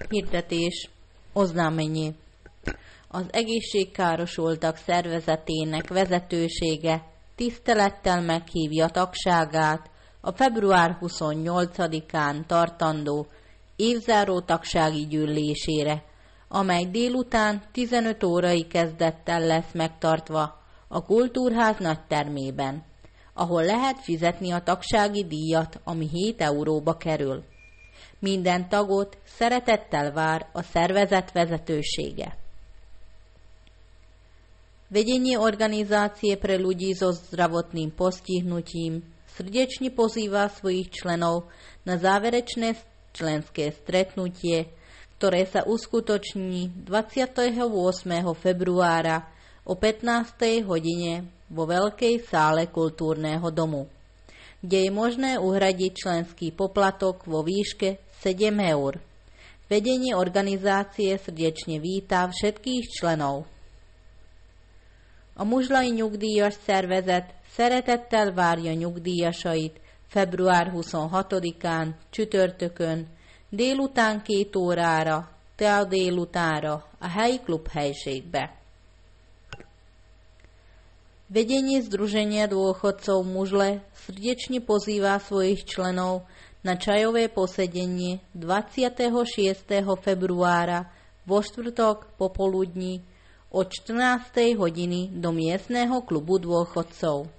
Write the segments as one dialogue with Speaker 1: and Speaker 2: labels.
Speaker 1: Hirdetés, oznámennyi. Az egészségkárosultak szervezetének vezetősége tisztelettel meghívja tagságát a február 28-án tartandó évzáró tagsági gyűlésére, amely délután 15 órai kezdettel lesz megtartva a Kultúrház nagytermében, ahol lehet fizetni a tagsági díjat, ami 7 euróba kerül. Minden tagot szeretettel vár a szervezet vezetősége. Ведение организации pre ľudí so zdravotným postihnutím srdečne pozýva svojich členov na záverečné členské stretnutie, ktoré sa uskutoční 28. februára o 15. hodine vo veľkej sále kultúrneho domu, kde je možné uhradiť členský poplatok vo výške 7 eur. Vedenie organizácie srdečne vítá všetkých členov. A Muzslai Nyugdíjas Szervezet szeretettel várja nyugdíjasait február 26-án csütörtökön délután 2 órára, tea délutánra a helyi klubhelyiségbe. Vedenie Združenia dôchodcov Muzle srdečne pozýva svojich členov na čajové posedenie 26. februára vo štvrtok popoludní od 14. hodiny do miestneho klubu dôchodcov.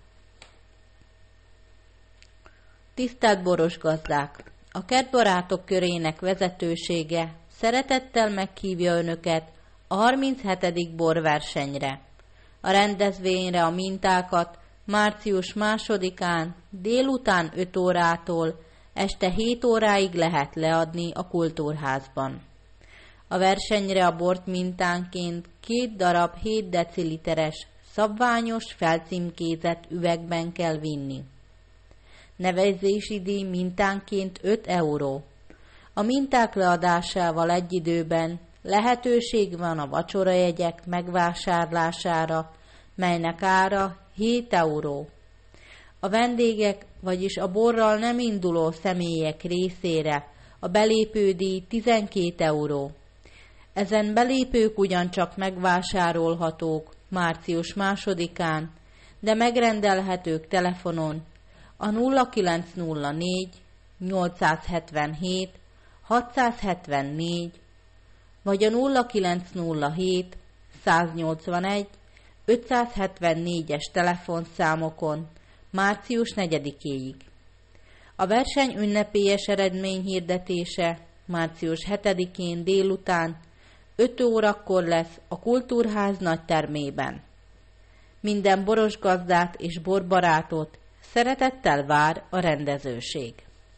Speaker 1: Tisztelt boros gazdák! A kertbarátok körének vezetősége szeretettel meghívja Önöket a 37. borversenyre. A rendezvényre a mintákat március 2-án délután 5 órától este 7 óráig lehet leadni a Kultúrházban. A versenyre a bort mintánként 2 darab 7 deciliteres, szabványos, felcímkézett üvegben kell vinni. Nevezési díj mintánként 5 euró. A minták leadásával egy időben lehetőség van a vacsorajegyek megvásárlására, melynek ára 7 euró. A vendégek, vagyis a borral nem induló személyek részére a belépődíj 12 euró. Ezen belépők ugyancsak megvásárolhatók március 2-án, de megrendelhetők telefonon a 0904 877 674 vagy a 0907 181 574-es telefonszámokon március 4-éig. A verseny ünnepélyes eredmény hirdetése március 7-én délután 5 órakor lesz a Kultúrház nagytermében. Minden boros gazdát és borbarátot szeretettel vár a rendezőség.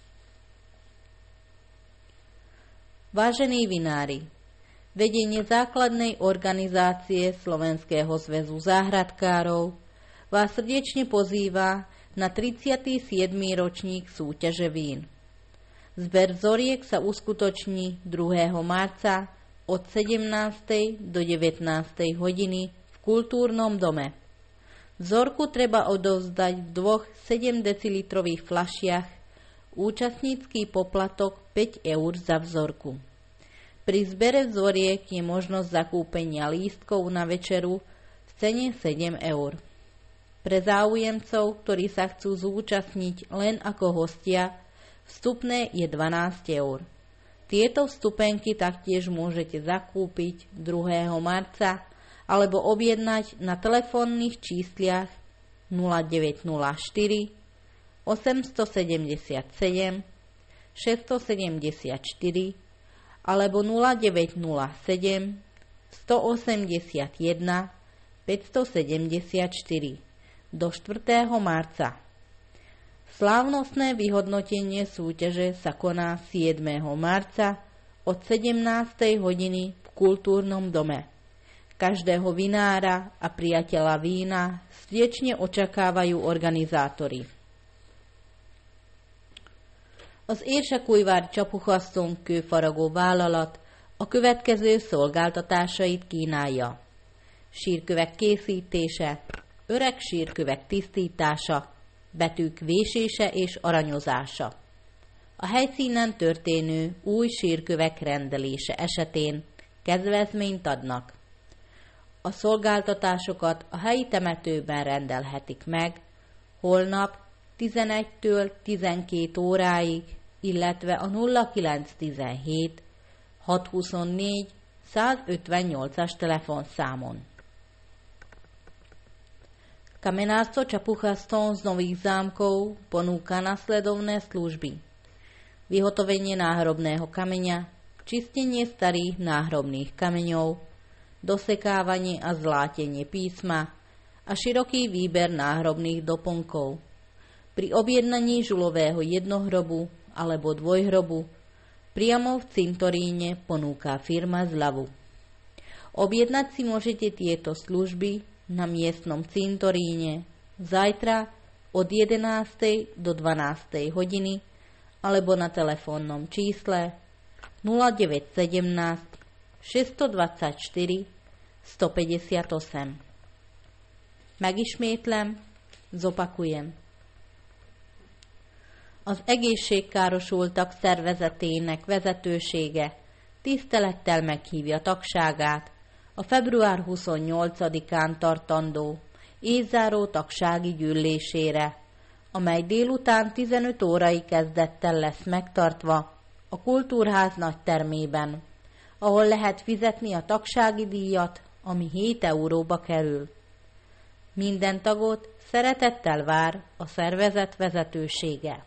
Speaker 1: Vážení vinári, vedenie základnej organizácie Slovenského zväzu záhradkárov vás srdečne pozýva na 37. ročník súťaže vín. Zber vzoriek sa uskutoční 2. marca od 17. do 19. hodiny v kultúrnom dome. Vzorku treba odovzdať v 2 7 decilitrových fľašiach, účastnícky poplatok 5 eur za vzorku. Pri zbere vzoriek je možnosť zakúpenia lístkov na večeru v cene 7 eur. Pre záujemcov, ktorí sa chcú zúčastniť len ako hostia, vstupné je 12 eur. Tieto vstupenky taktiež môžete zakúpiť 2. marca alebo objednať na telefónnych čísliach 0904 877 674 alebo 0907 181 574 do 4. marca. Slávnostné vyhodnotenie súťaže sa koná 7. marca od 17. hodiny v kultúrnom dome. Každého vinára a priateľa vína srdečne očakávajú organizátori. Az Érsekújvár Csapuhaszton kőfaragó vállalat a következő szolgáltatásait kínálja: sírkövek készítése, öreg sírkövek tisztítása, betűk vésése és aranyozása, a helyszínen történő új sírkövek rendelése esetén kedvezményt adnak. A szolgáltatásokat a helyi temetőben rendelhetik meg holnap 11-től 12 óráig, illetve a 0917 624 158-as telefonszámon. Kamenárstvo Čapuchastom z Nových Zámkov ponúka nasledovné služby. Vyhotovenie náhrobného kameňa, čistenie starých náhrobných kameňov, dosekávanie a zlátenie písma a široký výber náhrobných doplnkov. Pri objednaní žulového jednohrobu alebo dvojhrobu priamo v cintoríne ponúka firma zľavu. Objednať si môžete tieto služby na miestnom cintoríne zajtra od 11. do 12. hodiny alebo na telefónnom čísle 0917 624 158. Megismétlem, zopakujem. Az egészségkárosultak szervezetének vezetősége tisztelettel meghívja tagságát a február 28-án tartandó észzáró tagsági gyűlésére, amely délután 15 órai kezdettel lesz megtartva a Kultúrház nagytermében, ahol lehet fizetni a tagsági díjat, ami 7 euróba kerül. Minden tagot szeretettel vár a szervezet vezetősége.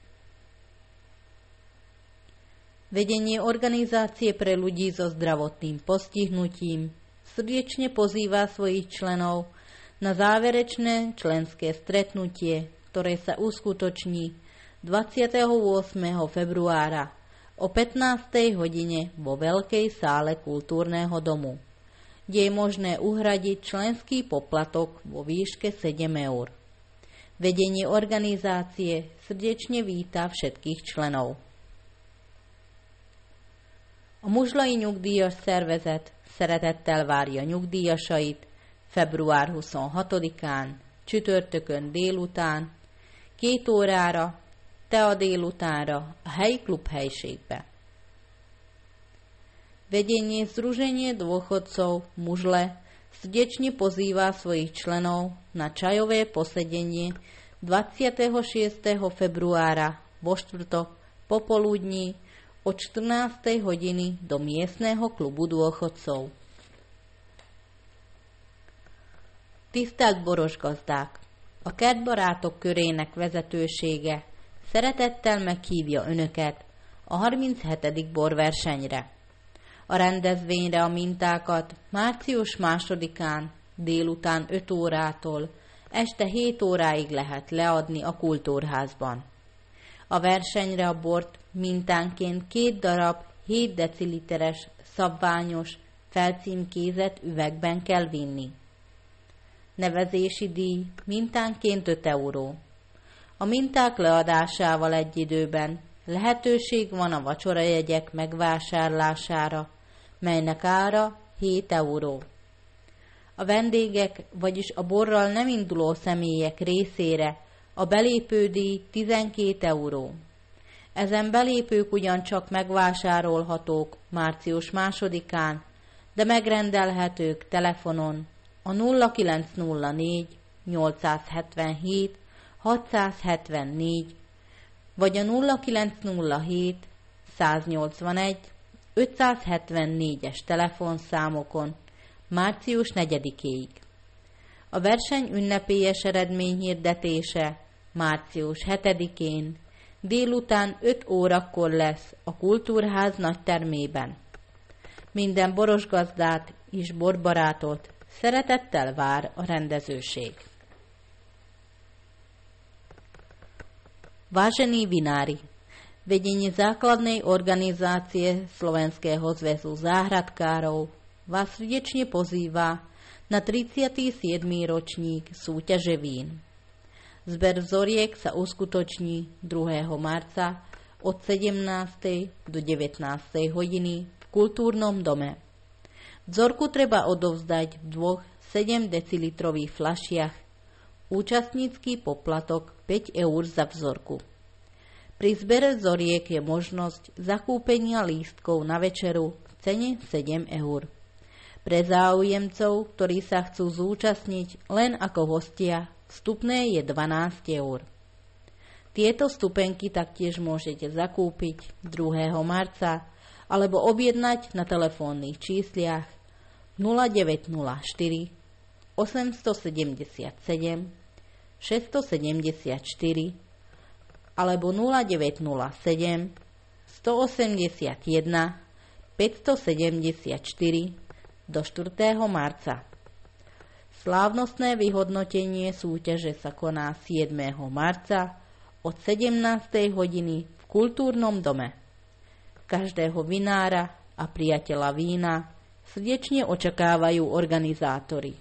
Speaker 1: Vedenie Organizácie pre ľudí so zdravotným postihnutím srdečne pozýva svojich členov na záverečné členské stretnutie, ktoré sa uskutoční 28. februára o 15. hodine vo veľkej sále kultúrneho domu, kde je možné uhradiť členský poplatok vo výške 7 eur. Vedenie organizácie srdečne víta všetkých členov. A Muzslai Nyugdíjas Szervezet szeretettel várja nyugdíjasait február 26-án, csütörtökön délután, 2 órára, tea délutánra a helyi klubhelyiségbe. Vedenie Združenie dôchodcov Mužle srdečne pozýva svojich členov na čajové posedenie 26. februára vo štvrtok popoludní od 14. hodiny do miestneho klubu dôchodcov. Tisztelt borosgazdák! A kertbarátok körének vezetősége szeretettel meghívja Önöket a 37. borversenyre. A rendezvényre a mintákat március 2-án délután 5 órától este 7 óráig lehet leadni a Kultúrházban. A versenyre a bort mintánként 2 darab 7 deciliteres szabványos, felcímkézett üvegben kell vinni. Nevezési díj mintánként 5 euró. A minták leadásával egy időben lehetőség van a vacsorajegyek megvásárlására, melynek ára 7 euró. A vendégek, vagyis a borral nem induló személyek részére a belépődíj 12 euró. Ezen belépők ugyancsak megvásárolhatók március 2-án, de megrendelhetők telefonon a 0904 877 674 vagy a 0907 181 574-es telefonszámokon március 4-éig. A verseny ünnepélyes eredményhirdetése március 7-én délután 5 órakor lesz a Kultúrház nagytermében. Minden borosgazdát és borbarátot szeretettel vár a rendezőség. Vážení vinári, vedenie základnej organizácie Slovenského zväzu záhradkárov vás srdečne pozýva na 37. ročník súťaže vín. Zber vzoriek sa uskutoční 2. marca od 17. do 19. hodiny v kultúrnom dome. Vzorku treba odovzdať v 2 7 decilitrových fľašiach. Účastnícky poplatok 5 eur za vzorku. Pri zbere vzoriek je možnosť zakúpenia lístkov na večeru v cene 7 eur. Pre záujemcov, ktorí sa chcú zúčastniť len ako hostia, vstupné je 12 eur. Tieto vstupenky taktiež môžete zakúpiť 2. marca alebo objednať na telefónnych čísliach 0904 877 674 alebo 0907 181 574 do 4. marca. Slávnostné vyhodnotenie súťaže sa koná 7. marca od 17. hodiny v Kultúrnom dome. Každého vinára a priateľa vína srdečne očakávajú organizátori.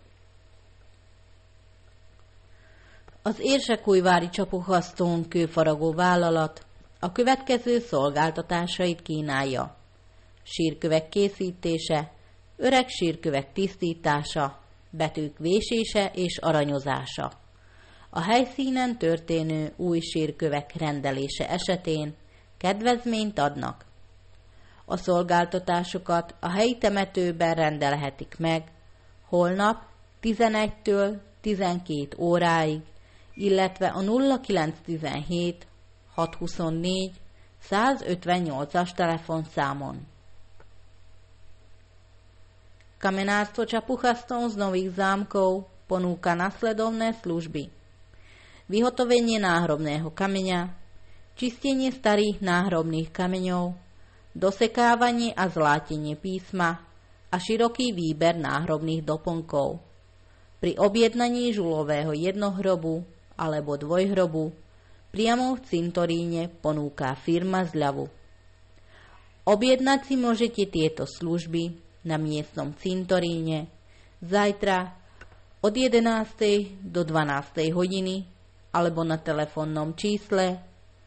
Speaker 1: Az Érsekújvári Csapuhasztón kőfaragó vállalat a következő szolgáltatásait kínálja: sírkövek készítése, öreg sírkövek tisztítása, betűk vésése és aranyozása. A helyszínen történő új sírkövek rendelése esetén kedvezményt adnak. A szolgáltatásokat a helyi temetőben rendelhetik meg holnap 11-től 12 óráig, illetve a 0917 624 158-as telefonszámon. Kamenárstvo Čapuhasztón z Nových Zámkov ponúka nasledovné služby: vyhotovenie náhrobného kameňa, čistenie starých náhrobných kameňov, dosekávanie a zlátenie písma a široký výber náhrobných doplnkov. Pri objednaní žulového jednohrobu alebo dvojhrobu priamo v cintoríne ponúka firma zľavu. Objednať si môžete tieto služby na miestnom cintoríne zajtra od 11. do 12. hodiny alebo na telefónnom čísle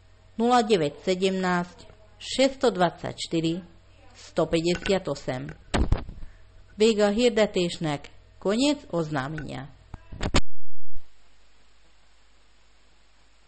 Speaker 1: 0917 624 158. Vége a hirdetésnek, koniec oznámenia.